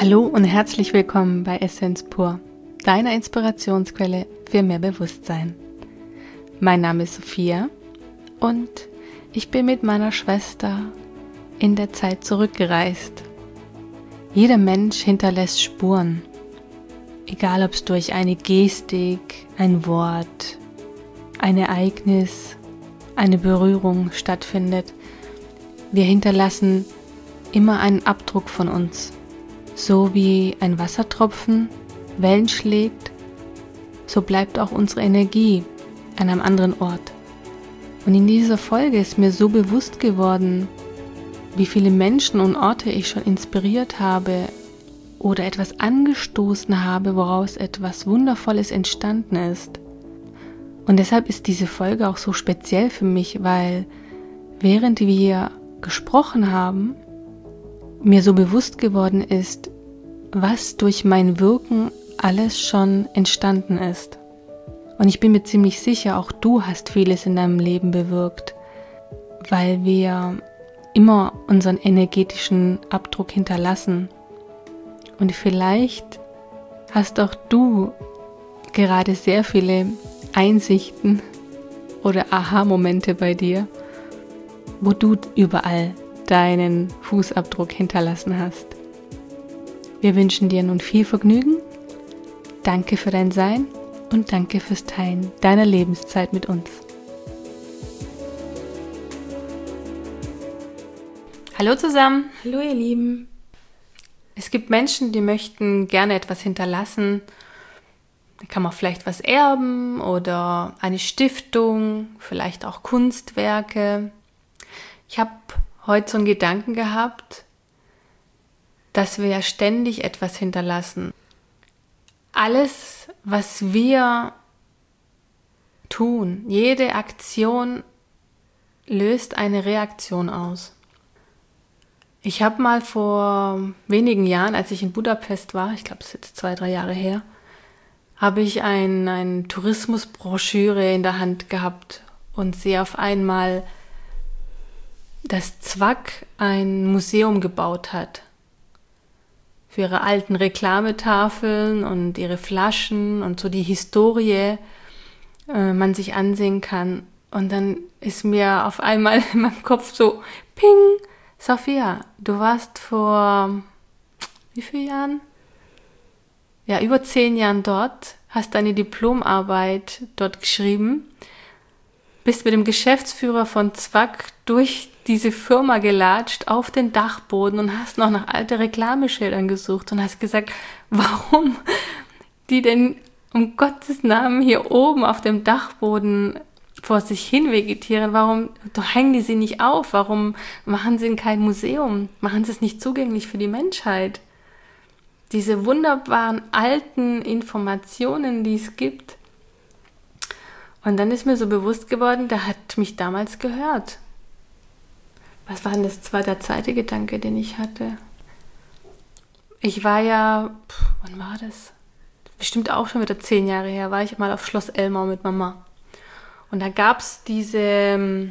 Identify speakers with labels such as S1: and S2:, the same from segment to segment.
S1: Hallo und herzlich willkommen bei Essenz pur, deiner Inspirationsquelle für mehr Bewusstsein. Mein Name ist Sophia und ich bin mit meiner Schwester in der Zeit zurückgereist. Jeder Mensch hinterlässt Spuren, egal ob es durch eine Gestik, ein Wort, ein Ereignis, eine Berührung stattfindet. Wir hinterlassen immer einen Abdruck von uns. So wie ein Wassertropfen Wellen schlägt, so bleibt auch unsere Energie an einem anderen Ort. Und in dieser Folge ist mir so bewusst geworden, wie viele Menschen und Orte ich schon inspiriert habe oder etwas angestoßen habe, woraus etwas Wundervolles entstanden ist. Und deshalb ist diese Folge auch so speziell für mich, weil während wir gesprochen haben, mir so bewusst geworden ist, was durch mein Wirken alles schon entstanden ist. Und ich bin mir ziemlich sicher, auch du hast vieles in deinem Leben bewirkt, weil wir immer unseren energetischen Abdruck hinterlassen. Und vielleicht hast auch du gerade sehr viele Einsichten oder Aha-Momente bei dir, wo du überall deinen Fußabdruck hinterlassen hast. Wir wünschen dir nun viel Vergnügen. Danke für dein Sein und danke fürs Teilen deiner Lebenszeit mit uns. Hallo zusammen.
S2: Hallo ihr Lieben.
S1: Es gibt Menschen, die möchten gerne etwas hinterlassen. Da kann man vielleicht was erben oder eine Stiftung, vielleicht auch Kunstwerke. Ich habe heute so einen Gedanken gehabt, dass wir ja ständig etwas hinterlassen. Alles, was wir tun, jede Aktion löst eine Reaktion aus. Ich habe mal vor wenigen Jahren, als ich in Budapest war, ich glaube es ist jetzt 2-3 Jahre her, habe ich eine Tourismusbroschüre in der Hand gehabt und sehe auf einmal, dass Zwak ein Museum gebaut hat. Für ihre alten Reklametafeln und ihre Flaschen und so die Historie man sich ansehen kann. Und dann ist mir auf einmal in meinem Kopf so, ping, Sophia, du warst vor, wie vielen Jahren? Ja, über 10 Jahren dort, hast deine Diplomarbeit dort geschrieben, bist mit dem Geschäftsführer von Zwak durch diese Firma gelatscht auf den Dachboden und hast noch nach alten Reklameschildern gesucht und hast gesagt, warum die denn um Gottes Namen hier oben auf dem Dachboden vor sich hin vegetieren, warum hängen die sie nicht auf, warum machen sie kein Museum, machen sie es nicht zugänglich für die Menschheit. Diese wunderbaren alten Informationen, die es gibt. Und dann ist mir so bewusst geworden, der hat mich damals gehört. Was war denn das? Das war der zweite Gedanke, den ich hatte. Ich war ja, wann war das? Bestimmt auch schon wieder 10 Jahre her, war ich mal auf Schloss Elmau mit Mama. Und da gab es diese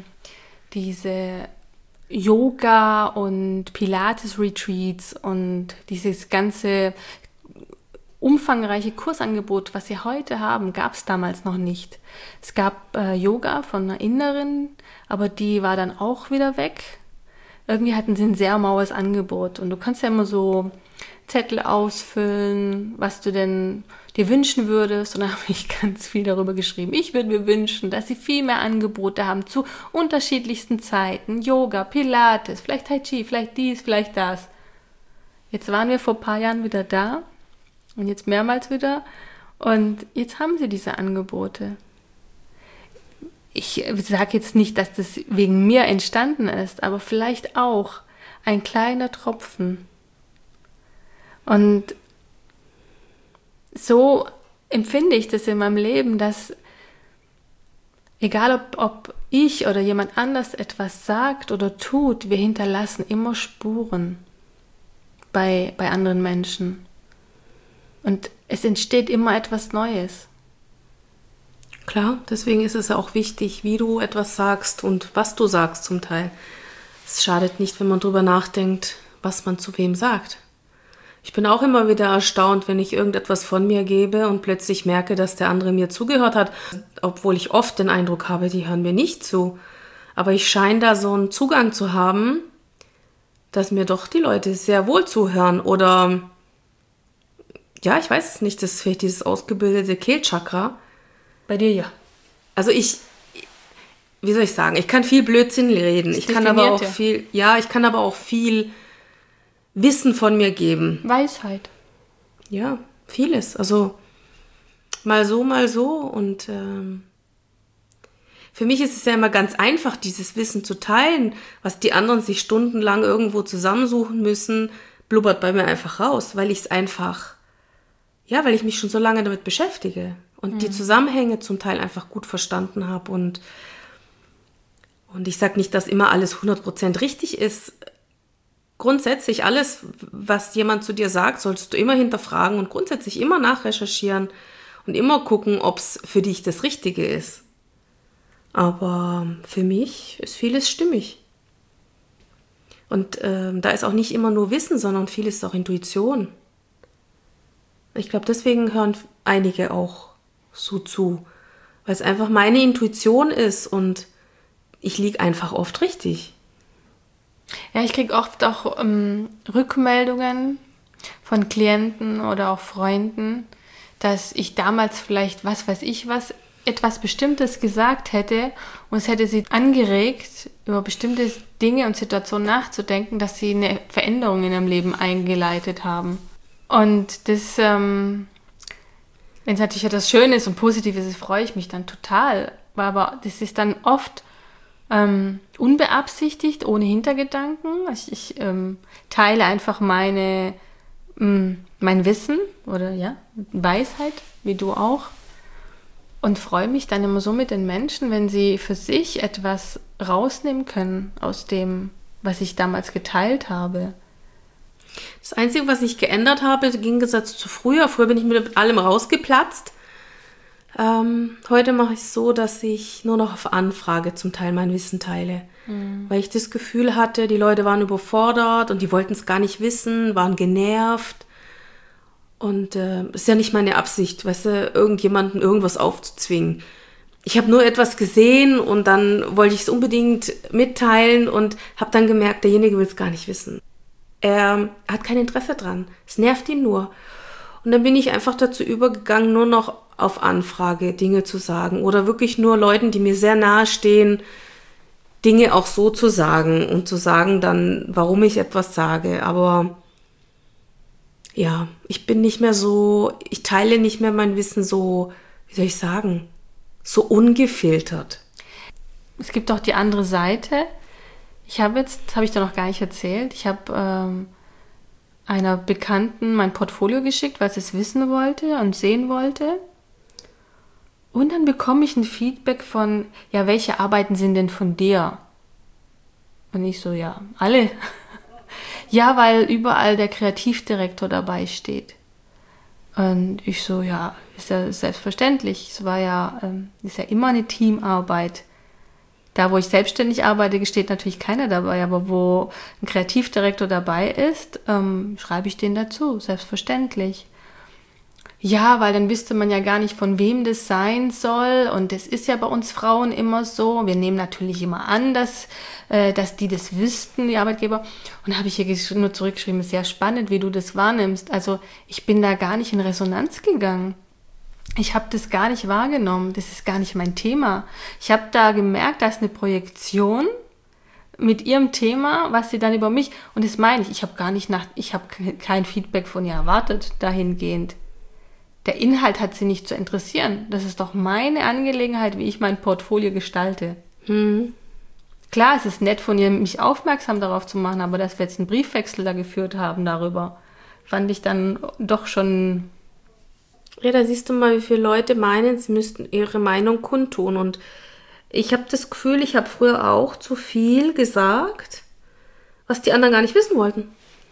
S1: Yoga- und Pilates-Retreats und dieses ganze umfangreiche Kursangebot, was sie heute haben, gab es damals noch nicht. Es gab Yoga von einer Innerin, aber die war dann auch wieder weg. Irgendwie hatten sie ein sehr maues Angebot und du kannst ja immer so Zettel ausfüllen, was du denn dir wünschen würdest. Und da habe ich ganz viel darüber geschrieben. Ich würde mir wünschen, dass sie viel mehr Angebote haben zu unterschiedlichsten Zeiten. Yoga, Pilates, vielleicht Tai Chi, vielleicht dies, vielleicht das. Jetzt waren wir vor ein paar Jahren wieder da und jetzt mehrmals wieder und jetzt haben sie diese Angebote. Ich sage jetzt nicht, dass das wegen mir entstanden ist, aber vielleicht auch ein kleiner Tropfen. Und so empfinde ich das in meinem Leben, dass egal ob ich oder jemand anders etwas sagt oder tut, wir hinterlassen immer Spuren bei anderen Menschen. Und es entsteht immer etwas Neues.
S2: Klar, deswegen ist es ja auch wichtig, wie du etwas sagst und was du sagst zum Teil. Es schadet nicht, wenn man drüber nachdenkt, was man zu wem sagt. Ich bin auch immer wieder erstaunt, wenn ich irgendetwas von mir gebe und plötzlich merke, dass der andere mir zugehört hat, obwohl ich oft den Eindruck habe, die hören mir nicht zu. Aber ich scheine da so einen Zugang zu haben, dass mir doch die Leute sehr wohl zuhören. Oder, ja, ich weiß es nicht, das ist vielleicht dieses ausgebildete Kehlchakra.
S1: Bei dir ja.
S2: Also wie soll ich sagen, ich kann viel Blödsinn reden. Ich kann aber auch viel Wissen von mir geben.
S1: Weisheit.
S2: Ja, vieles. Also mal so, mal so. Und für mich ist es ja immer ganz einfach, dieses Wissen zu teilen, was die anderen sich stundenlang irgendwo zusammensuchen müssen, blubbert bei mir einfach raus, weil ich mich schon so lange damit beschäftige und die Zusammenhänge zum Teil einfach gut verstanden habe. Und ich sage nicht, dass immer alles 100% richtig ist. Grundsätzlich alles, was jemand zu dir sagt, solltest du immer hinterfragen und grundsätzlich immer nachrecherchieren und immer gucken, ob es für dich das Richtige ist. Aber für mich ist vieles stimmig. Und da ist auch nicht immer nur Wissen, sondern vieles ist auch Intuition. Ich glaube, deswegen hören einige auch so zu, weil es einfach meine Intuition ist und ich liege einfach oft richtig.
S1: Ja, ich kriege oft auch Rückmeldungen von Klienten oder auch Freunden, dass ich damals vielleicht, was weiß ich was, etwas Bestimmtes gesagt hätte und es hätte sie angeregt, über bestimmte Dinge und Situationen nachzudenken, dass sie eine Veränderung in ihrem Leben eingeleitet haben. Und das, wenn es natürlich etwas Schönes und Positives ist, freue ich mich dann total. Aber das ist dann oft unbeabsichtigt, ohne Hintergedanken. Ich teile einfach mein Wissen oder ja, Weisheit, wie du auch. Und freue mich dann immer so mit den Menschen, wenn sie für sich etwas rausnehmen können aus dem, was ich damals geteilt habe.
S2: Das Einzige, was ich geändert habe, im Gegensatz zu früher bin ich mit allem rausgeplatzt. Heute mache ich es so, dass ich nur noch auf Anfrage zum Teil mein Wissen teile. Weil ich das Gefühl hatte, die Leute waren überfordert und die wollten es gar nicht wissen, waren genervt. Und ist ja nicht meine Absicht, weißt du, irgendjemandem irgendwas aufzuzwingen. Ich habe nur etwas gesehen und dann wollte ich es unbedingt mitteilen und habe dann gemerkt, derjenige will es gar nicht wissen. Er hat kein Interesse dran. Es nervt ihn nur. Und dann bin ich einfach dazu übergegangen, nur noch auf Anfrage Dinge zu sagen oder wirklich nur Leuten, die mir sehr nahe stehen, Dinge auch so zu sagen und zu sagen dann, warum ich etwas sage. Aber ja, ich teile nicht mehr mein Wissen so, wie soll ich sagen, so ungefiltert.
S1: Es gibt auch die andere Seite. Habe ich da noch gar nicht erzählt, ich habe einer Bekannten mein Portfolio geschickt, weil sie es wissen wollte und sehen wollte. Und dann bekomme ich ein Feedback von, ja, welche Arbeiten sind denn von dir? Und ich so, ja, alle. Ja, weil überall der Kreativdirektor dabei steht. Und ich so, ja, ist ja selbstverständlich. Es war ja, ist ja immer eine Teamarbeit. Da, wo ich selbstständig arbeite, steht natürlich keiner dabei, aber wo ein Kreativdirektor dabei ist, schreibe ich den dazu, selbstverständlich. Ja, weil dann wüsste man ja gar nicht, von wem das sein soll. Und das ist ja bei uns Frauen immer so. Wir nehmen natürlich immer an, dass die das wüssten, die Arbeitgeber. Und da habe ich hier nur zurückgeschrieben, sehr spannend, wie du das wahrnimmst. Also ich bin da gar nicht in Resonanz gegangen. Ich habe das gar nicht wahrgenommen. Das ist gar nicht mein Thema. Ich habe da gemerkt, da ist eine Projektion mit ihrem Thema, was sie dann über mich... Und das meine ich, ich habe kein Feedback von ihr erwartet, dahingehend. Der Inhalt hat sie nicht zu interessieren. Das ist doch meine Angelegenheit, wie ich mein Portfolio gestalte. Klar, es ist nett von ihr, mich aufmerksam darauf zu machen, aber dass wir jetzt einen Briefwechsel da geführt haben darüber, fand ich dann doch schon...
S2: Ja, da siehst du mal, wie viele Leute meinen, sie müssten ihre Meinung kundtun. Und ich habe das Gefühl, ich habe früher auch zu viel gesagt, was die anderen gar nicht wissen wollten.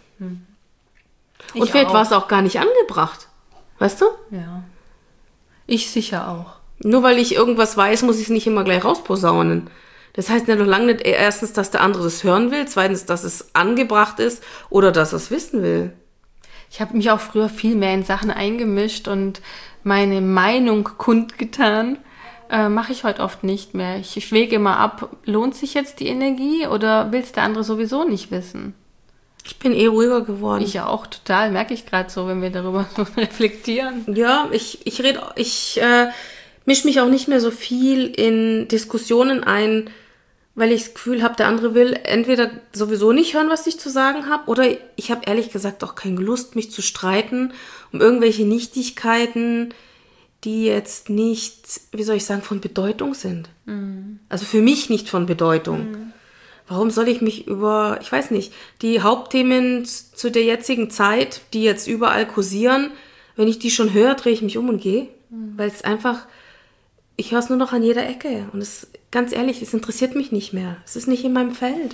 S2: Und vielleicht war es auch gar nicht angebracht. Weißt du?
S1: Ja. Ich sicher auch.
S2: Nur weil ich irgendwas weiß, muss ich es nicht immer gleich rausposaunen. Das heißt ja noch lange nicht erstens, dass der andere das hören will, zweitens, dass es angebracht ist oder dass er es wissen will.
S1: Ich habe mich auch früher viel mehr in Sachen eingemischt und meine Meinung kundgetan. Mache ich heute oft nicht mehr. Ich wege immer ab, lohnt sich jetzt die Energie oder will es der andere sowieso nicht wissen?
S2: Ich bin ruhiger geworden.
S1: Ich ja auch total, merke ich gerade so, wenn wir darüber so reflektieren.
S2: Ja, ich mische mich auch nicht mehr so viel in Diskussionen ein, weil ich das Gefühl habe, der andere will entweder sowieso nicht hören, was ich zu sagen habe, oder ich habe ehrlich gesagt auch keine Lust, mich zu streiten um irgendwelche Nichtigkeiten, die jetzt nicht, wie soll ich sagen, von Bedeutung sind. Also für mich nicht von Bedeutung. Warum soll ich mich über, ich weiß nicht, die Hauptthemen zu der jetzigen Zeit, die jetzt überall kursieren, wenn ich die schon höre, drehe ich mich um und gehe. Weil es einfach, ich höre es nur noch an jeder Ecke. Und es, ganz ehrlich, es interessiert mich nicht mehr. Es ist nicht in meinem Feld.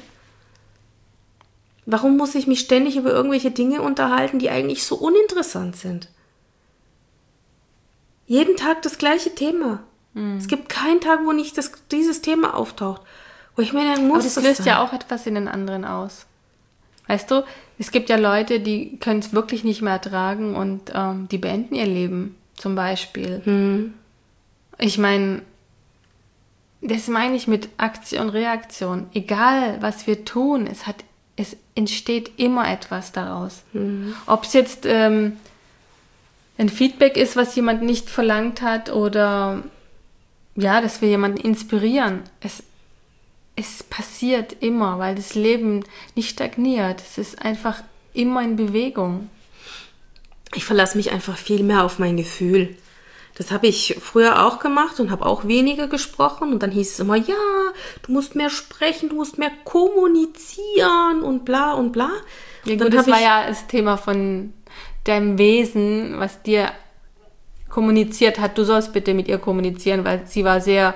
S2: Warum muss ich mich ständig über irgendwelche Dinge unterhalten, die eigentlich so uninteressant sind? Jeden Tag das gleiche Thema. Es gibt keinen Tag, wo nicht dieses Thema auftaucht. Wo ich mir denke, muss
S1: das löst ja auch etwas in den anderen aus. Weißt du, es gibt ja Leute, die können es wirklich nicht mehr ertragen und die beenden ihr Leben, zum Beispiel. Ich meine, das meine ich mit Aktion, Reaktion. Egal, was wir tun, es entsteht immer etwas daraus. Ob es jetzt ein Feedback ist, was jemand nicht verlangt hat oder ja, dass wir jemanden inspirieren. Es passiert immer, weil das Leben nicht stagniert. Es ist einfach immer in Bewegung.
S2: Ich verlasse mich einfach viel mehr auf mein Gefühl. Das habe ich früher auch gemacht und habe auch weniger gesprochen. Und dann hieß es immer, ja, du musst mehr sprechen, du musst mehr kommunizieren und bla und bla.
S1: Ja gut, das war ja das Thema von deinem Wesen, was dir kommuniziert hat. Du sollst bitte mit ihr kommunizieren, weil sie war sehr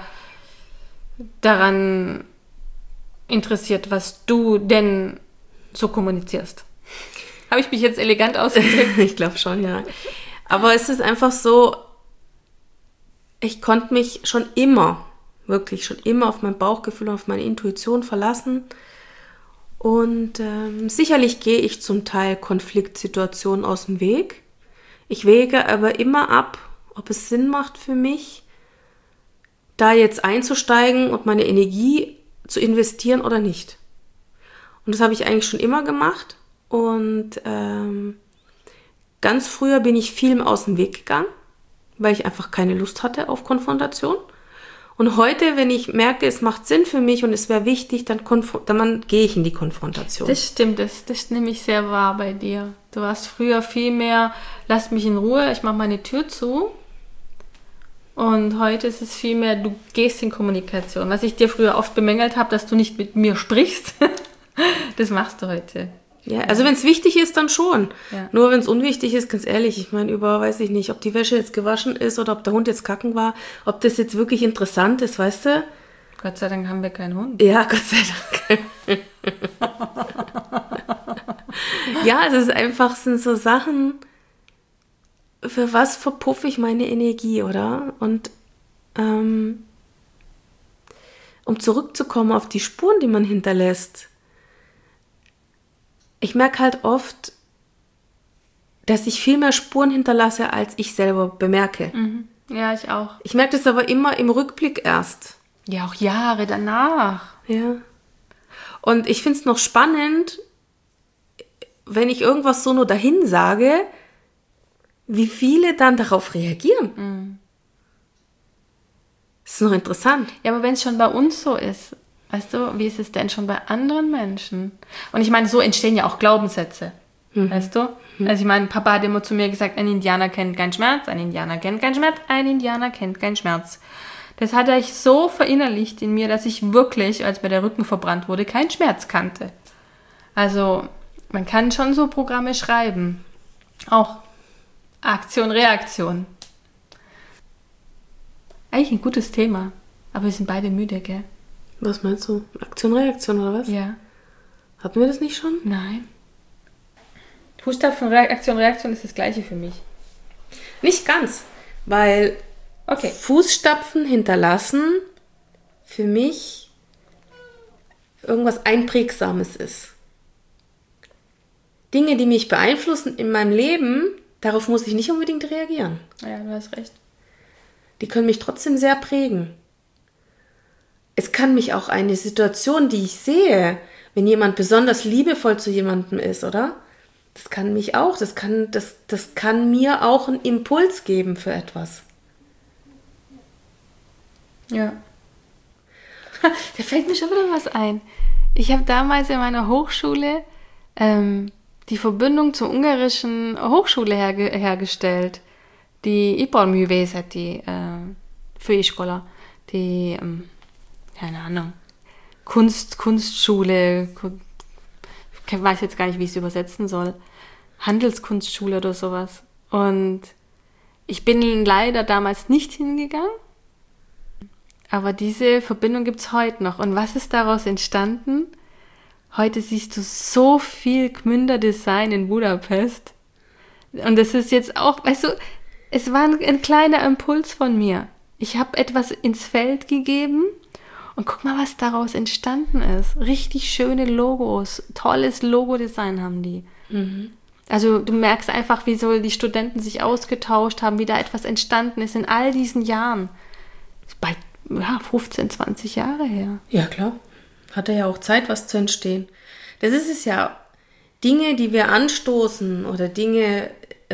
S1: daran interessiert, was du denn so kommunizierst. Habe ich mich jetzt elegant ausgedrückt?
S2: Ich glaube schon, ja. Aber es ist einfach so, ich konnte mich schon immer auf mein Bauchgefühl und auf meine Intuition verlassen. Und sicherlich gehe ich zum Teil Konfliktsituationen aus dem Weg. Ich wäge aber immer ab, ob es Sinn macht für mich, da jetzt einzusteigen und meine Energie zu investieren oder nicht. Und das habe ich eigentlich schon immer gemacht. Und ganz früher bin ich vielem aus dem Weg gegangen, weil ich einfach keine Lust hatte auf Konfrontation. Und heute, wenn ich merke, es macht Sinn für mich und es wäre wichtig, dann gehe ich in die Konfrontation.
S1: Das stimmt, das nehme ich sehr wahr bei dir. Du warst früher viel mehr, lass mich in Ruhe, ich mache meine Tür zu. Und heute ist es viel mehr, du gehst in Kommunikation. Was ich dir früher oft bemängelt habe, dass du nicht mit mir sprichst, das machst du heute.
S2: Ja, also wenn es wichtig ist, dann schon.
S1: Ja.
S2: Nur wenn es unwichtig ist, ganz ehrlich, ich meine, weiß ich nicht, ob die Wäsche jetzt gewaschen ist oder ob der Hund jetzt kacken war, ob das jetzt wirklich interessant ist, weißt du?
S1: Gott sei Dank haben wir keinen Hund.
S2: Ja, Gott sei Dank. Ja, es ist einfach, sind so Sachen, für was verpuffe ich meine Energie, oder? Und um zurückzukommen auf die Spuren, die man hinterlässt, ich merke halt oft, dass ich viel mehr Spuren hinterlasse, als ich selber bemerke.
S1: Ja, ich auch.
S2: Ich merke das aber immer im Rückblick erst.
S1: Ja, auch Jahre danach.
S2: Ja. Und ich finde es noch spannend, wenn ich irgendwas so nur dahin sage, wie viele dann darauf reagieren. Das ist noch interessant.
S1: Ja, aber wenn es schon bei uns so ist, weißt du, wie ist es denn schon bei anderen Menschen? Und ich meine, so entstehen ja auch Glaubenssätze, weißt du? Also ich meine, Papa hat immer zu mir gesagt, ein Indianer kennt keinen Schmerz, ein Indianer kennt keinen Schmerz, ein Indianer kennt keinen Schmerz. Das hat er so verinnerlicht in mir, dass ich wirklich, als mir der Rücken verbrannt wurde, keinen Schmerz kannte. Also man kann schon so Programme schreiben. Auch Aktion, Reaktion. Eigentlich ein gutes Thema, aber wir sind beide müde, gell?
S2: Was meinst du? Aktion, Reaktion oder was?
S1: Ja.
S2: Hatten wir das nicht schon?
S1: Nein. Fußstapfen, Aktion, Reaktion ist das Gleiche für mich.
S2: Nicht ganz, weil Fußstapfen hinterlassen für mich irgendwas Einprägsames ist. Dinge, die mich beeinflussen in meinem Leben, darauf muss ich nicht unbedingt reagieren.
S1: Ja, du hast recht.
S2: Die können mich trotzdem sehr prägen. Es kann mich auch eine Situation, die ich sehe, wenn jemand besonders liebevoll zu jemandem ist, oder? Das kann mich auch, das kann mir auch einen Impuls geben für etwas.
S1: Ja. Da fällt mir schon wieder was ein. Ich habe damals in meiner Hochschule die Verbindung zur ungarischen Hochschule hergestellt. Die Iparművészeti, die Főiskola, die, keine Ahnung, Kunstschule, ich weiß jetzt gar nicht, wie ich es übersetzen soll, Handelskunstschule oder sowas. Und ich bin leider damals nicht hingegangen, aber diese Verbindung gibt es heute noch. Und was ist daraus entstanden? Heute siehst du so viel Gmünder Design in Budapest. Und das ist jetzt auch, weißt du, es war ein kleiner Impuls von mir. Ich habe etwas ins Feld gegeben und guck mal, was daraus entstanden ist. Richtig schöne Logos, tolles Logo-Design haben die. Mhm. Also du merkst einfach, wie so die Studenten sich ausgetauscht haben, wie da etwas entstanden ist in all diesen Jahren. Bald 15, 20 Jahre her.
S2: Ja, klar. Hatte ja auch Zeit, was zu entstehen. Das ist es ja. Dinge, die wir anstoßen oder Dinge,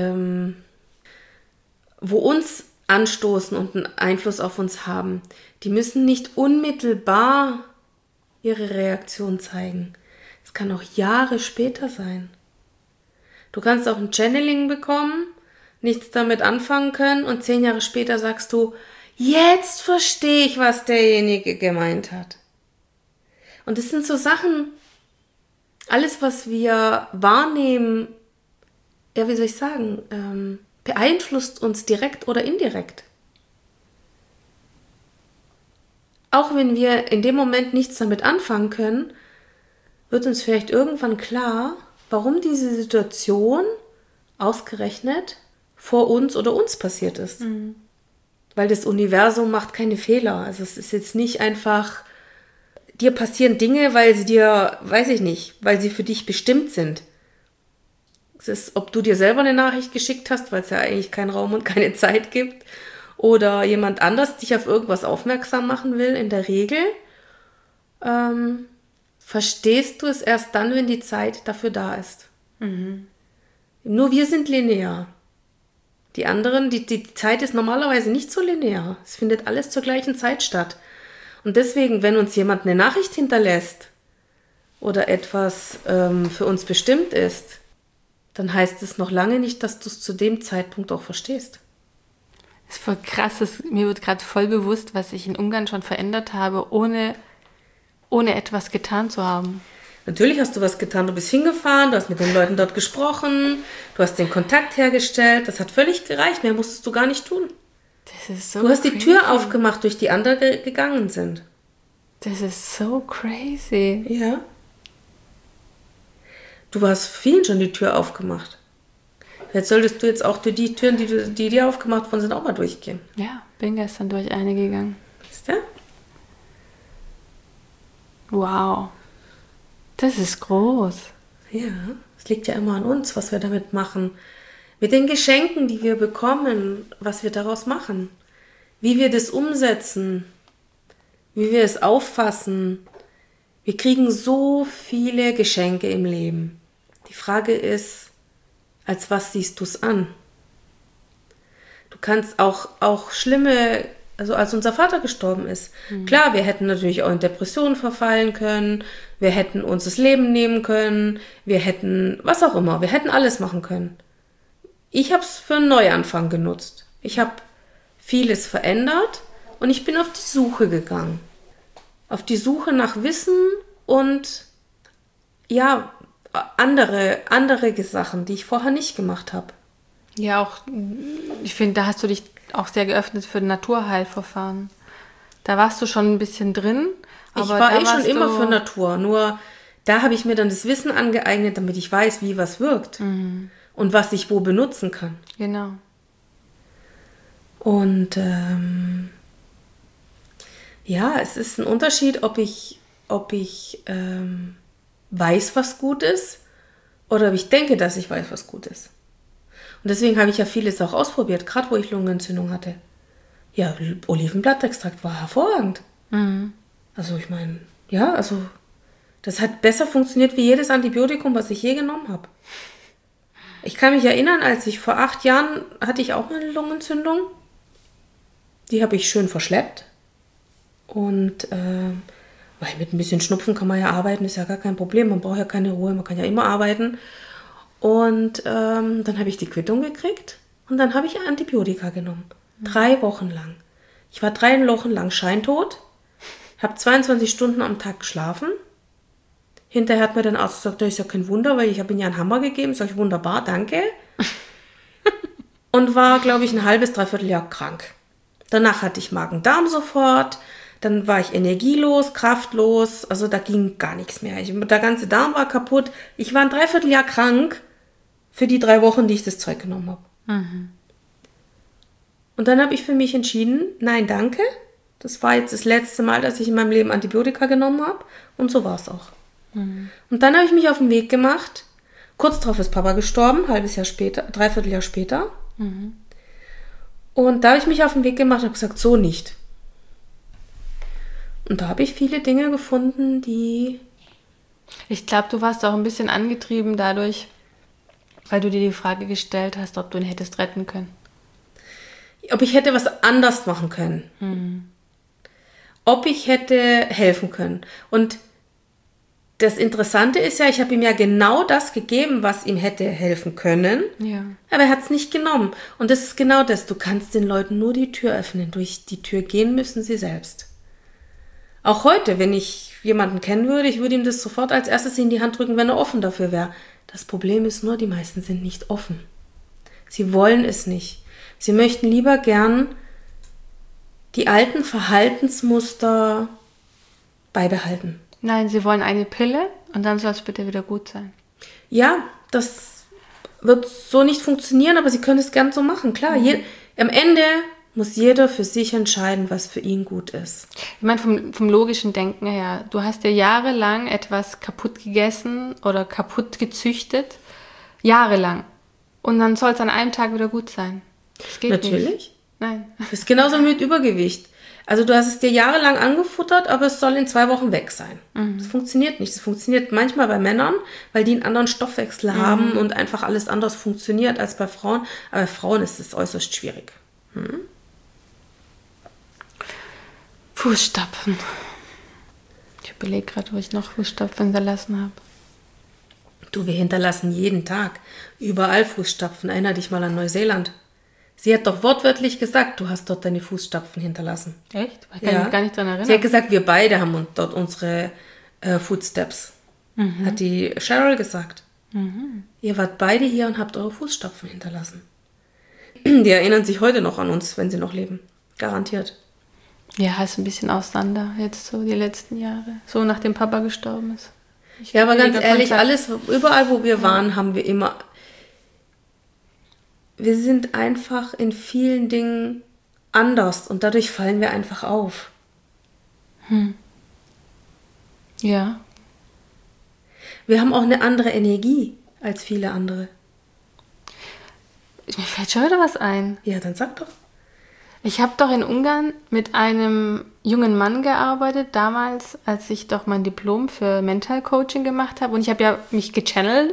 S2: wo uns anstoßen und einen Einfluss auf uns haben, die müssen nicht unmittelbar ihre Reaktion zeigen. Es kann auch Jahre später sein. Du kannst auch ein Channeling bekommen, nichts damit anfangen können und 10 Jahre später sagst du, jetzt verstehe ich, was derjenige gemeint hat. Und das sind so Sachen, alles, was wir wahrnehmen, ja, wie soll ich sagen, beeinflusst uns direkt oder indirekt. Auch wenn wir in dem Moment nichts damit anfangen können, wird uns vielleicht irgendwann klar, warum diese Situation ausgerechnet vor uns oder uns passiert ist. Mhm. Weil das Universum macht keine Fehler. Also es ist jetzt nicht einfach, dir passieren Dinge, weil sie dir, weiß ich nicht, weil sie für dich bestimmt sind. Es ist, ob du dir selber eine Nachricht geschickt hast, weil es ja eigentlich keinen Raum und keine Zeit gibt, oder jemand anders dich auf irgendwas aufmerksam machen will, in der Regel verstehst du es erst dann, wenn die Zeit dafür da ist. Mhm. Nur wir sind linear. Die anderen, die Zeit ist normalerweise nicht so linear. Es findet alles zur gleichen Zeit statt. Und deswegen, wenn uns jemand eine Nachricht hinterlässt oder etwas für uns bestimmt ist, dann heißt es noch lange nicht, dass du es zu dem Zeitpunkt auch verstehst.
S1: Das ist voll krass. Mir wird gerade voll bewusst, was ich in Ungarn schon verändert habe, ohne etwas getan zu haben.
S2: Natürlich hast du was getan. Du bist hingefahren, du hast mit den Leuten dort gesprochen, du hast den Kontakt hergestellt. Das hat völlig gereicht. Mehr musstest du gar nicht tun.
S1: Das ist so
S2: du hast
S1: crazy.
S2: Die Tür aufgemacht, durch die andere gegangen sind.
S1: Das ist so crazy.
S2: Ja. Du hast vielen schon die Tür aufgemacht. Vielleicht solltest du jetzt auch durch die Türen, die dir aufgemacht worden sind, auch mal durchgehen.
S1: Ja, bin gestern durch eine gegangen.
S2: Ist du?
S1: Wow. Das ist groß.
S2: Ja, es liegt ja immer an uns, was wir damit machen. Mit den Geschenken, die wir bekommen, was wir daraus machen. Wie wir das umsetzen. Wie wir es auffassen. Wir kriegen so viele Geschenke im Leben. Die Frage ist, als was siehst du es an? Du kannst auch schlimme, also als unser Vater gestorben ist, klar, wir hätten natürlich auch in Depressionen verfallen können, wir hätten uns das Leben nehmen können, wir hätten, was auch immer, wir hätten alles machen können. Ich habe es für einen Neuanfang genutzt. Ich habe vieles verändert und ich bin auf die Suche gegangen. Auf die Suche nach Wissen und ja, andere Sachen, die ich vorher nicht gemacht habe.
S1: Ja, auch, ich finde, da hast du dich auch sehr geöffnet für Naturheilverfahren. Da warst du schon ein bisschen drin. Aber
S2: ich war schon immer für Natur, nur da habe ich mir dann das Wissen angeeignet, damit ich weiß, wie was wirkt und was ich wo benutzen kann.
S1: Genau.
S2: Und ja, es ist ein Unterschied, ob ich weiß, was gut ist, oder ob ich denke, dass ich weiß, was gut ist. Und deswegen habe ich ja vieles auch ausprobiert, gerade wo ich Lungenentzündung hatte. Ja, Olivenblattextrakt war hervorragend. Also ich meine, ja, also das hat besser funktioniert wie jedes Antibiotikum, was ich je genommen habe. Ich kann mich erinnern, als ich vor 8 Jahren hatte ich auch eine Lungenentzündung. Die habe ich schön verschleppt. Und weil mit ein bisschen Schnupfen kann man ja arbeiten, ist ja gar kein Problem. Man braucht ja keine Ruhe, man kann ja immer arbeiten. Und dann habe ich die Quittung gekriegt und dann habe ich Antibiotika genommen. 3 Wochen lang. Ich war 3 Wochen lang scheintot, habe 22 Stunden am Tag geschlafen. Hinterher hat mir der Arzt gesagt, das ist ja kein Wunder, weil ich habe ihm ja einen Hammer gegeben. Sag ich, wunderbar, danke. Und war, glaube ich, ein halbes, dreiviertel Jahr krank. Danach hatte ich Magen-Darm sofort. Dann war ich energielos, kraftlos. Also da ging gar nichts mehr. Der ganze Darm war kaputt. Ich war ein Dreivierteljahr krank für die 3 Wochen, die ich das Zeug genommen habe. Und dann habe ich für mich entschieden, nein, danke. Das war jetzt das letzte Mal, dass ich in meinem Leben Antibiotika genommen habe. Und so war es auch. Und dann habe ich mich auf den Weg gemacht. Kurz darauf ist Papa gestorben, halbes Jahr später, Dreivierteljahr später. Und da habe ich mich auf den Weg gemacht und habe gesagt, so nicht. Und da habe ich viele Dinge gefunden, die...
S1: Ich glaube, du warst auch ein bisschen angetrieben dadurch, weil du dir die Frage gestellt hast, ob du ihn hättest retten können.
S2: Ob ich hätte was anders machen können. Ob ich hätte helfen können. Und das Interessante ist ja, ich habe ihm ja genau das gegeben, was ihm hätte helfen können.
S1: Ja.
S2: Aber er hat es nicht genommen. Und das ist genau das. Du kannst den Leuten nur die Tür öffnen. Durch die Tür gehen müssen sie selbst. Auch heute, wenn ich jemanden kennen würde, ich würde ihm das sofort als erstes in die Hand drücken, wenn er offen dafür wäre. Das Problem ist nur, die meisten sind nicht offen. Sie wollen es nicht. Sie möchten lieber gern die alten Verhaltensmuster beibehalten.
S1: Nein, sie wollen eine Pille und dann soll es bitte wieder gut sein.
S2: Ja, das wird so nicht funktionieren, aber sie können es gern so machen. Klar, am Ende muss jeder für sich entscheiden, was für ihn gut ist.
S1: Ich meine, vom logischen Denken her, du hast ja jahrelang etwas kaputt gegessen oder kaputt gezüchtet. Jahrelang. Und dann soll es an einem Tag wieder gut sein. Das geht
S2: Natürlich.
S1: nicht. Nein.
S2: Das ist genauso mit Übergewicht. Also du hast es dir jahrelang angefuttert, aber es soll in 2 Wochen weg sein. Das funktioniert nicht. Das funktioniert manchmal bei Männern, weil die einen anderen Stoffwechsel haben und einfach alles anders funktioniert als bei Frauen. Aber bei Frauen ist es äußerst schwierig.
S1: Fußstapfen. Ich überlege gerade, wo ich noch Fußstapfen hinterlassen habe.
S2: Du, wir hinterlassen jeden Tag überall Fußstapfen. Erinner dich mal an Neuseeland. Sie hat doch wortwörtlich gesagt, du hast dort deine Fußstapfen hinterlassen.
S1: Echt? Ich kann mich gar nicht dran erinnern.
S2: Sie hat gesagt, wir beide haben dort unsere Footsteps. Hat die Cheryl gesagt. Ihr wart beide hier und habt eure Fußstapfen hinterlassen. Die erinnern sich heute noch an uns, wenn sie noch leben. Garantiert.
S1: Ja, ist ein bisschen auseinander jetzt so die letzten Jahre. So nachdem Papa gestorben ist.
S2: Ja, aber ganz ehrlich, überall wo wir waren, haben wir immer... Wir sind einfach in vielen Dingen anders und dadurch fallen wir einfach auf.
S1: Ja.
S2: Wir haben auch eine andere Energie als viele andere.
S1: Mir fällt schon wieder was ein.
S2: Ja, dann sag doch.
S1: Ich habe doch in Ungarn mit einem jungen Mann gearbeitet, damals, als ich doch mein Diplom für Mental Coaching gemacht habe. Und ich habe ja mich gechannelt.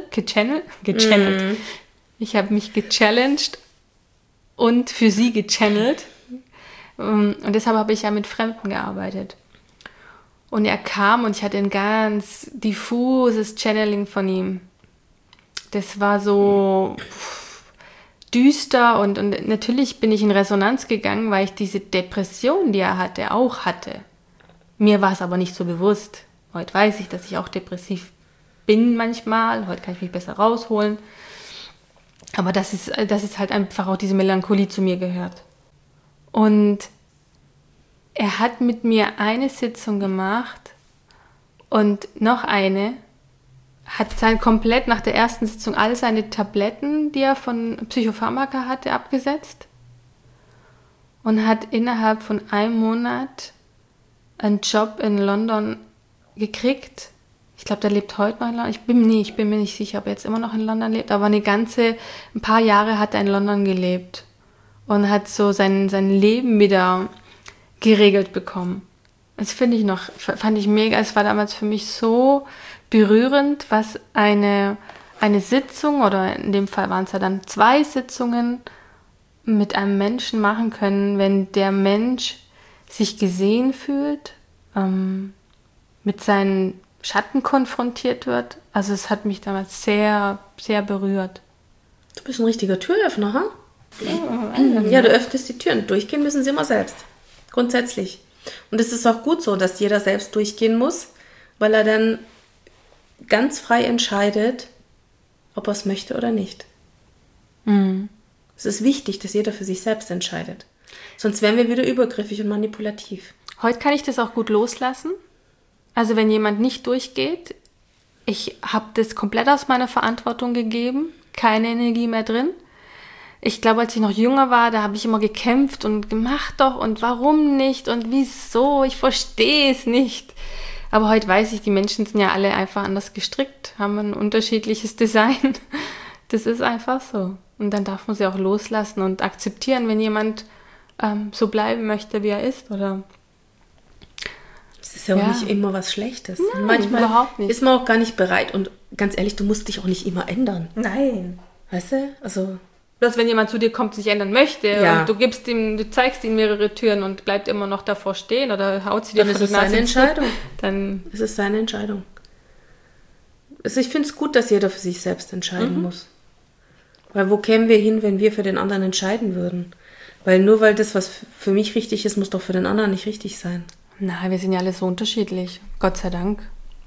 S1: Ich habe mich gechallenged und für sie gechannelt. Und deshalb habe ich ja mit Fremden gearbeitet. Und er kam und ich hatte ein ganz diffuses Channeling von ihm. Das war so düster und natürlich bin ich in Resonanz gegangen, weil ich diese Depression, die er hatte, auch hatte. Mir war es aber nicht so bewusst. Heute weiß ich, dass ich auch depressiv bin manchmal. Heute kann ich mich besser rausholen. Aber das ist halt einfach auch diese Melancholie zu mir gehört. Und er hat mit mir eine Sitzung gemacht und noch eine, hat komplett nach der ersten Sitzung all seine Tabletten, die er von Psychopharmaka hatte, abgesetzt und hat innerhalb von einem Monat einen Job in London gekriegt Ich glaube, der lebt heute noch in London. Ich bin mir nicht sicher, ob er jetzt immer noch in London lebt, aber ein paar Jahre hat er in London gelebt und hat so sein Leben wieder geregelt bekommen. Das fand ich mega. Es war damals für mich so berührend, was eine Sitzung, oder in dem Fall waren es ja dann 2 Sitzungen, mit einem Menschen machen können, wenn der Mensch sich gesehen fühlt, mit seinen Schatten konfrontiert wird. Also es hat mich damals sehr, sehr berührt.
S2: Du bist ein richtiger Türöffner, ha? Ja, du öffnest die Türen. Durchgehen müssen sie immer selbst. Grundsätzlich. Und es ist auch gut so, dass jeder selbst durchgehen muss, weil er dann ganz frei entscheidet, ob er es möchte oder nicht.
S1: Mhm.
S2: Es ist wichtig, dass jeder für sich selbst entscheidet. Sonst wären wir wieder übergriffig und manipulativ.
S1: Heute kann ich das auch gut loslassen. Also wenn jemand nicht durchgeht, ich habe das komplett aus meiner Verantwortung gegeben, keine Energie mehr drin. Ich glaube, als ich noch jünger war, da habe ich immer gekämpft und gemacht doch und warum nicht und wieso, ich verstehe es nicht. Aber heute weiß ich, die Menschen sind ja alle einfach anders gestrickt, haben ein unterschiedliches Design. Das ist einfach so. Und dann darf man sie auch loslassen und akzeptieren, wenn jemand so bleiben möchte, wie er ist, oder...
S2: Es ist ja auch nicht immer was Schlechtes.
S1: Nein,
S2: manchmal
S1: überhaupt nicht.
S2: ist man auch gar nicht bereit. Und ganz ehrlich, du musst dich auch nicht immer ändern.
S1: Nein.
S2: Weißt du? Also,
S1: Bloß wenn jemand zu dir kommt, sich ändern möchte,
S2: Ja.
S1: und du zeigst ihm mehrere Türen und bleibt immer noch davor stehen oder haut sie dir
S2: dann
S1: vor
S2: ist
S1: die
S2: es
S1: Nase
S2: seine
S1: zu,
S2: Entscheidung.
S1: dann
S2: Es ist seine Entscheidung. Also ich finde es gut, dass jeder für sich selbst entscheiden muss. Weil wo kämen wir hin, wenn wir für den anderen entscheiden würden? Weil nur weil das, was für mich richtig ist, muss doch für den anderen nicht richtig sein.
S1: na, wir sind ja alle so unterschiedlich, Gott sei Dank.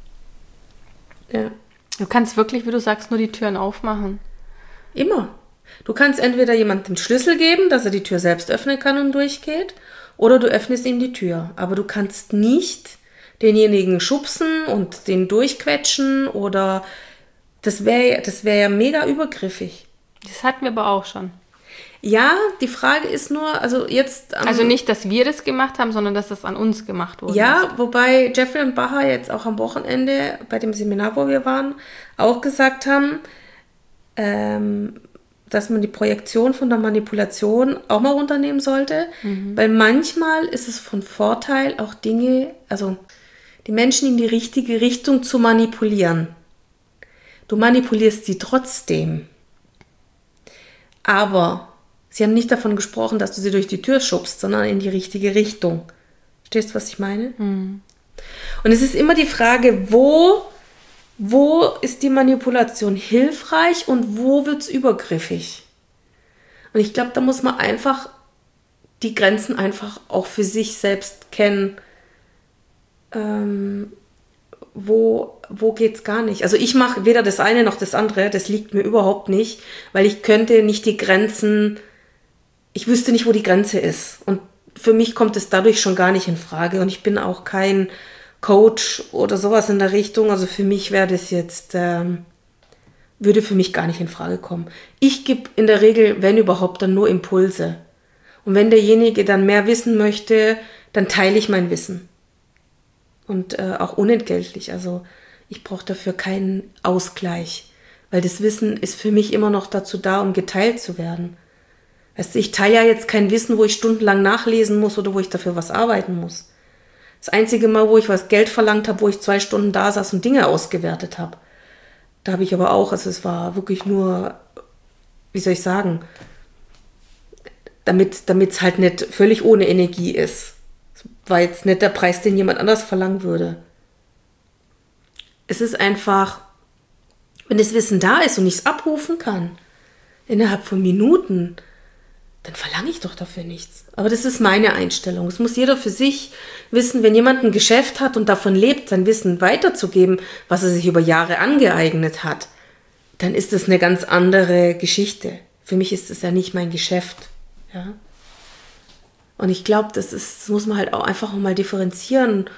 S2: Ja.
S1: Du kannst wirklich, wie du sagst, nur die Türen aufmachen.
S2: Immer. Du kannst entweder jemandem den Schlüssel geben, dass er die Tür selbst öffnen kann und durchgeht, oder du öffnest ihm die Tür. Aber du kannst nicht denjenigen schubsen und den durchquetschen oder das wäre ja mega übergriffig.
S1: Das hatten wir aber auch schon.
S2: Ja, die Frage ist nur, also jetzt...
S1: Also nicht, dass wir das gemacht haben, sondern dass das an uns gemacht wurde.
S2: Ja, wobei Jeffrey und Baha jetzt auch am Wochenende bei dem Seminar, wo wir waren, auch gesagt haben, dass man die Projektion von der Manipulation auch mal runternehmen sollte, weil manchmal ist es von Vorteil, auch Dinge, also die Menschen in die richtige Richtung zu manipulieren. Du manipulierst sie trotzdem. Aber sie haben nicht davon gesprochen, dass du sie durch die Tür schubst, sondern in die richtige Richtung. Verstehst du, was ich meine? Und es ist immer die Frage, wo ist die Manipulation hilfreich und wo wird es übergriffig? Und ich glaube, da muss man einfach die Grenzen einfach auch für sich selbst kennen. Wo geht's gar nicht? Also ich mache weder das eine noch das andere, das liegt mir überhaupt nicht, weil ich könnte nicht die Grenzen, ich wüsste nicht, wo die Grenze ist. Und für mich kommt es dadurch schon gar nicht in Frage. Und ich bin auch kein Coach oder sowas in der Richtung. Also für mich wäre das jetzt, würde für mich gar nicht in Frage kommen. Ich gebe in der Regel, wenn überhaupt, dann nur Impulse. Und wenn derjenige dann mehr wissen möchte, dann teile ich mein Wissen. Und auch unentgeltlich. Also ich brauche dafür keinen Ausgleich. Weil das Wissen ist für mich immer noch dazu da, um geteilt zu werden. Weißt du, ich teile ja jetzt kein Wissen, wo ich stundenlang nachlesen muss oder wo ich dafür was arbeiten muss. Das einzige Mal, wo ich was Geld verlangt habe, wo ich 2 Stunden da saß und Dinge ausgewertet habe. Da habe ich aber auch, also es war wirklich nur, wie soll ich sagen, damit es halt nicht völlig ohne Energie ist. War jetzt nicht der Preis, den jemand anders verlangen würde. Es ist einfach, wenn das Wissen da ist und ich es abrufen kann, innerhalb von Minuten, dann verlange ich doch dafür nichts. Aber das ist meine Einstellung. Es muss jeder für sich wissen, wenn jemand ein Geschäft hat und davon lebt, sein Wissen weiterzugeben, was er sich über Jahre angeeignet hat, dann ist das eine ganz andere Geschichte. Für mich ist das ja nicht mein Geschäft. Ja? Und ich glaube, das muss man halt auch einfach mal differenzieren.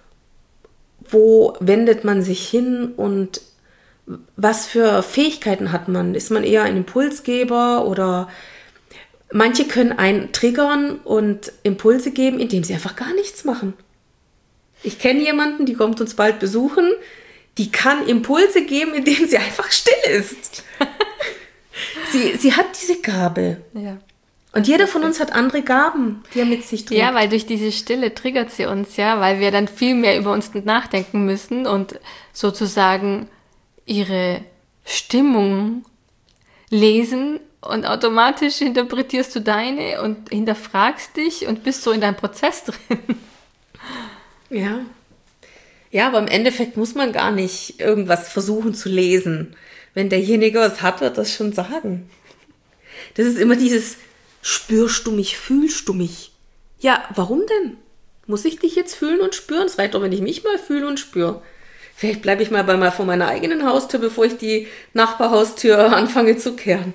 S2: Wo wendet man sich hin und was für Fähigkeiten hat man? Ist man eher ein Impulsgeber oder manche können einen triggern und Impulse geben, indem sie einfach gar nichts machen. Ich kenne jemanden, die kommt uns bald besuchen, die kann Impulse geben, indem sie einfach still ist. Sie hat diese Gabe.
S1: Ja.
S2: Und jeder von uns hat andere Gaben, die er mit sich trägt.
S1: Ja, weil durch diese Stille triggert sie uns ja, weil wir dann viel mehr über uns nachdenken müssen und sozusagen ihre Stimmung lesen und automatisch interpretierst du deine und hinterfragst dich und bist so in deinem Prozess drin.
S2: Ja. Ja, aber im Endeffekt muss man gar nicht irgendwas versuchen zu lesen. Wenn derjenige was hat, wird das schon sagen. Das ist immer dieses spürst du mich, fühlst du mich? Ja, warum denn? Muss ich dich jetzt fühlen und spüren? Es reicht doch, wenn ich mich mal fühle und spüre. Vielleicht bleibe ich mal vor meiner eigenen Haustür, bevor ich die Nachbarhaustür anfange zu kehren.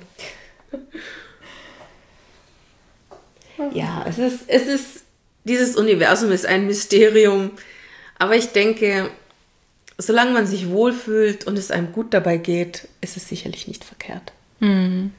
S2: Ja, dieses Universum ist ein Mysterium. Aber ich denke, solange man sich wohlfühlt und es einem gut dabei geht, ist es sicherlich nicht verkehrt.
S1: Mhm.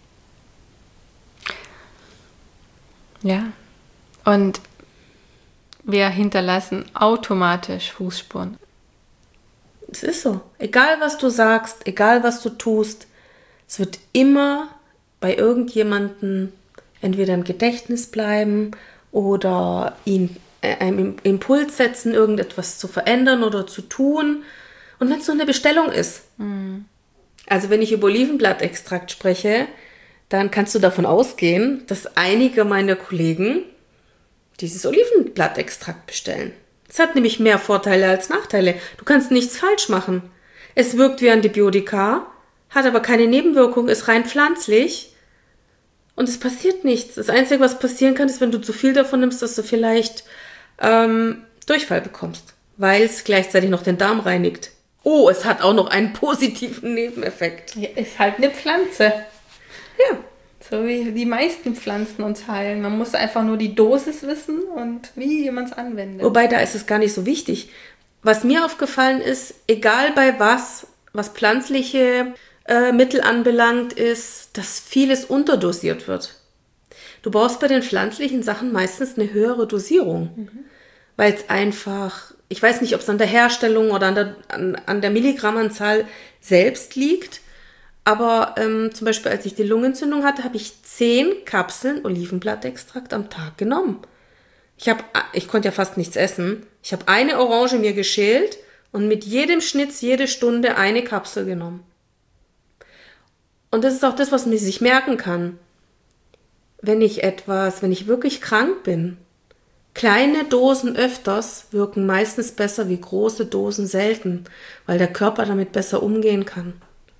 S1: Ja, und wir hinterlassen automatisch Fußspuren.
S2: Es ist so. Egal, was du sagst, egal, was du tust, es wird immer bei irgendjemandem entweder im Gedächtnis bleiben oder ihn einem Impuls setzen, irgendetwas zu verändern oder zu tun. Und wenn es nur eine Bestellung ist. Mhm. Also wenn ich über Olivenblattextrakt spreche, dann kannst du davon ausgehen, dass einige meiner Kollegen dieses Olivenblattextrakt bestellen. Es hat nämlich mehr Vorteile als Nachteile. Du kannst nichts falsch machen. Es wirkt wie Antibiotika, hat aber keine Nebenwirkung, ist rein pflanzlich und es passiert nichts. Das Einzige, was passieren kann, ist, wenn du zu viel davon nimmst, dass du vielleicht Durchfall bekommst, weil es gleichzeitig noch den Darm reinigt. Oh, es hat auch noch einen positiven Nebeneffekt.
S1: Ja, ist halt eine Pflanze.
S2: Ja.
S1: So wie die meisten Pflanzen uns heilen. Man muss einfach nur die Dosis wissen und wie man es anwendet.
S2: Wobei, da ist es gar nicht so wichtig. Was mir aufgefallen ist, egal bei was pflanzliche Mittel anbelangt, ist, dass vieles unterdosiert wird. Du brauchst bei den pflanzlichen Sachen meistens eine höhere Dosierung, weil es einfach, ich weiß nicht, ob es an der Herstellung oder an der Milligrammanzahl selbst liegt, aber zum Beispiel, als ich die Lungenentzündung hatte, habe ich 10 Kapseln Olivenblattextrakt am Tag genommen. Ich konnte ja fast nichts essen. Ich habe eine Orange mir geschält und mit jedem Schnitz jede Stunde eine Kapsel genommen. Und das ist auch das, was man sich merken kann. Wenn ich wirklich krank bin, kleine Dosen öfters wirken meistens besser wie große Dosen selten, weil der Körper damit besser umgehen kann.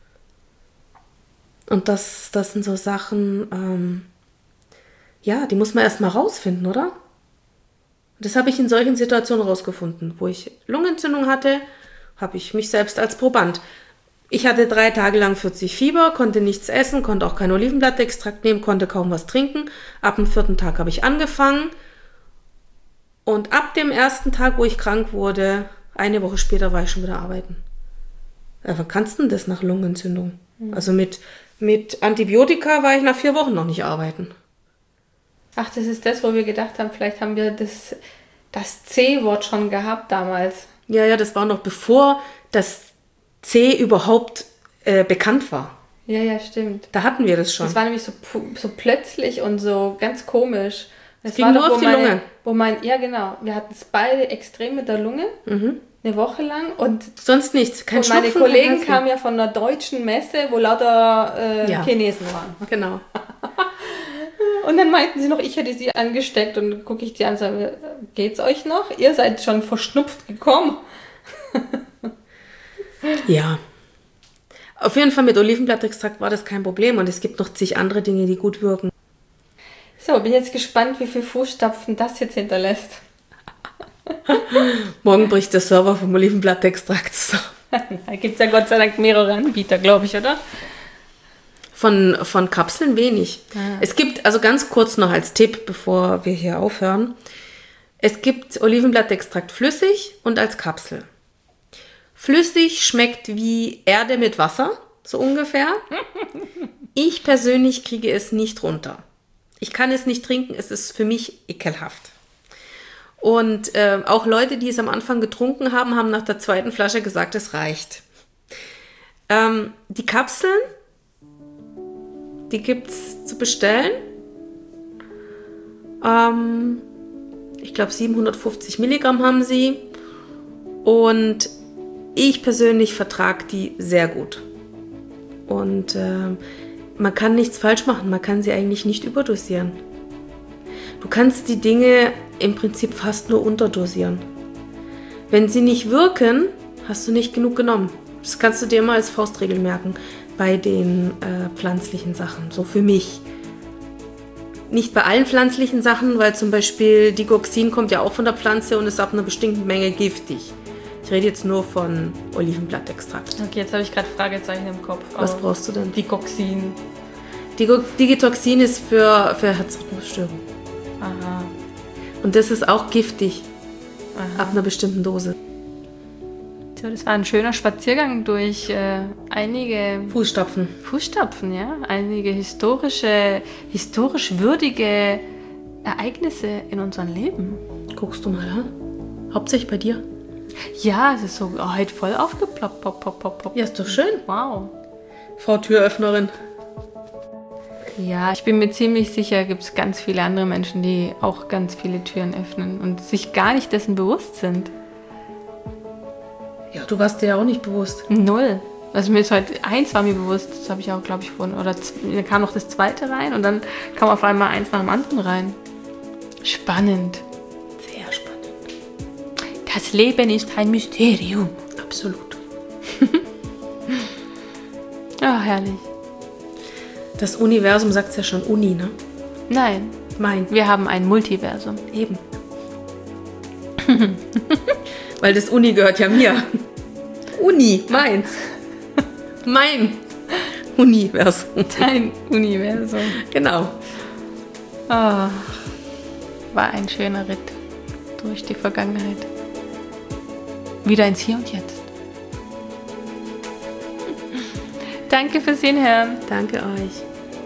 S2: Und das sind so Sachen, die muss man erstmal rausfinden, oder? Das habe ich in solchen Situationen rausgefunden. Wo ich Lungenentzündung hatte, habe ich mich selbst als Proband. Ich hatte 3 Tage lang 40 Fieber, konnte nichts essen, konnte auch kein Olivenblattextrakt nehmen, konnte kaum was trinken. Ab dem 4. Tag habe ich angefangen. Und ab dem 1. Tag, wo ich krank wurde, eine Woche später war ich schon wieder arbeiten. Wann kannst du denn das nach Lungenentzündung? Also mit Antibiotika war ich nach 4 Wochen noch nicht arbeiten.
S1: Ach, das ist das, wo wir gedacht haben, vielleicht haben wir das C-Wort schon gehabt damals.
S2: Ja, das war noch bevor das C überhaupt bekannt war.
S1: Ja, stimmt.
S2: Da hatten wir das schon.
S1: Das war nämlich so plötzlich und so ganz komisch. Das
S2: ging
S1: war
S2: nur
S1: doch,
S2: auf die Lunge.
S1: Ja, genau. Wir hatten es beide extrem mit der Lunge. Eine Woche lang. Und
S2: sonst nichts. Kein
S1: und meine
S2: Schnupfen,
S1: Kollegen kamen ja von einer deutschen Messe, wo lauter Chinesen waren.
S2: Genau.
S1: Und dann meinten sie noch, ich hätte sie angesteckt. Und dann gucke ich die an und sage, geht's euch noch? Ihr seid schon verschnupft gekommen.
S2: Ja. Auf jeden Fall mit Olivenblattextrakt war das kein Problem. Und es gibt noch zig andere Dinge, die gut wirken.
S1: So, bin jetzt gespannt, wie viele Fußstapfen das jetzt hinterlässt.
S2: Morgen bricht der Server vom Olivenblattextrakt zusammen.
S1: Da gibt es ja Gott sei Dank mehrere Anbieter, glaube ich, oder?
S2: Von Kapseln wenig. Es gibt, also ganz kurz noch als Tipp, bevor wir hier aufhören, es gibt Olivenblattextrakt flüssig und als Kapsel. Flüssig schmeckt wie Erde mit Wasser, so ungefähr. Ich persönlich kriege es nicht runter. Ich kann es nicht trinken, es ist für mich ekelhaft. Und auch Leute, die es am Anfang getrunken haben, haben nach der zweiten Flasche gesagt, es reicht. Die Kapseln, die gibt es zu bestellen. Ich glaube 750 Milligramm haben sie. Und ich persönlich vertrage die sehr gut. Und man kann nichts falsch machen, man kann sie eigentlich nicht überdosieren. Du kannst die Dinge im Prinzip fast nur unterdosieren. Wenn sie nicht wirken, hast du nicht genug genommen. Das kannst du dir mal als Faustregel merken bei den pflanzlichen Sachen, so für mich. Nicht bei allen pflanzlichen Sachen, weil zum Beispiel Digoxin kommt ja auch von der Pflanze und ist ab einer bestimmten Menge giftig. Ich rede jetzt nur von Olivenblattextrakt.
S1: Okay, jetzt habe ich gerade Fragezeichen im Kopf.
S2: Was brauchst du denn?
S1: Digoxin.
S2: Digitoxin ist für Herzrhythmusstörungen.
S1: Aha.
S2: Und das ist auch giftig.
S1: Aha.
S2: Ab einer bestimmten Dose.
S1: So, das war ein schöner Spaziergang durch einige
S2: Fußstapfen,
S1: ja. Einige historisch würdige Ereignisse in unserem Leben.
S2: Guckst du mal, ha? Hauptsächlich bei dir?
S1: Ja, es ist so heute voll aufgeploppt. Pop.
S2: Ja, ist doch schön.
S1: Wow.
S2: Frau Türöffnerin.
S1: Ja, ich bin mir ziemlich sicher, gibt es ganz viele andere Menschen, die auch ganz viele Türen öffnen und sich gar nicht dessen bewusst sind.
S2: Ja, du warst dir ja auch nicht bewusst.
S1: Null. Also mir ist heute, eins war mir bewusst, das habe ich auch, glaube ich, vorhin, oder dann kam noch das zweite rein und dann kam auf einmal eins nach dem anderen rein. Spannend.
S2: Sehr spannend.
S1: Das Leben ist ein Mysterium.
S2: Absolut.
S1: Ja, herrlich.
S2: Das Universum sagt es ja schon Uni, ne?
S1: Nein. Wir haben ein Multiversum.
S2: Eben. Weil das Uni gehört ja mir. Uni, meins. Mein Universum.
S1: Dein Universum.
S2: Genau.
S1: Oh, war ein schöner Ritt durch die Vergangenheit. Wieder ins Hier und Jetzt. Danke fürs Hinhören.
S2: Danke euch.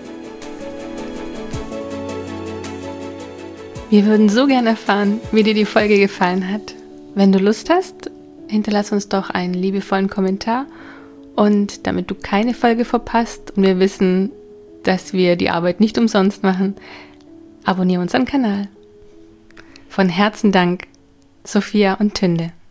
S1: Wir würden so gerne erfahren, wie dir die Folge gefallen hat. Wenn du Lust hast, hinterlass uns doch einen liebevollen Kommentar. Und damit du keine Folge verpasst und wir wissen, dass wir die Arbeit nicht umsonst machen, abonniere unseren Kanal. Von Herzen Dank, Sophia und Tünde.